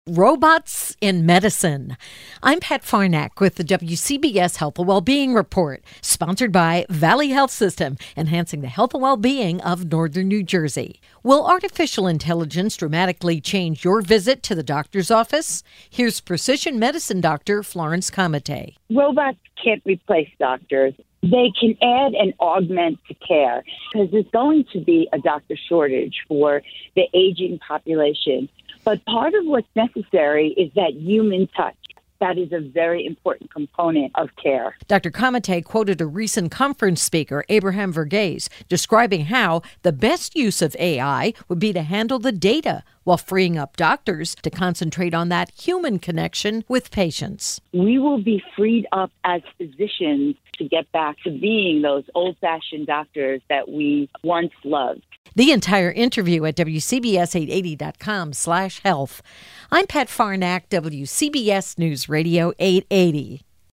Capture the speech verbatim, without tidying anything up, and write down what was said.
Robots in Medicine. I'm Pat Farnack with the W C B S Health and Wellbeing Report, sponsored by Valley Health System, enhancing the health and well-being of northern New Jersey. Will artificial intelligence dramatically change your visit to the doctor's office? Here's precision medicine doctor Florence Comite. Robots can't replace doctors. They can add and augment to care because there's going to be a doctor shortage for the aging population. But part of what's necessary is that human touch. That is a very important component of care. Doctor Comite quoted a recent conference speaker, Abraham Verghese, describing how the best use of A I would be to handle the data while freeing up doctors to concentrate on that human connection with patients. We will be freed up as physicians to get back to being those old-fashioned doctors that we once loved. The entire interview at W C B S eight eighty dot com slash health. I'm Pat Farnack, W C B S News Radio eight eighty.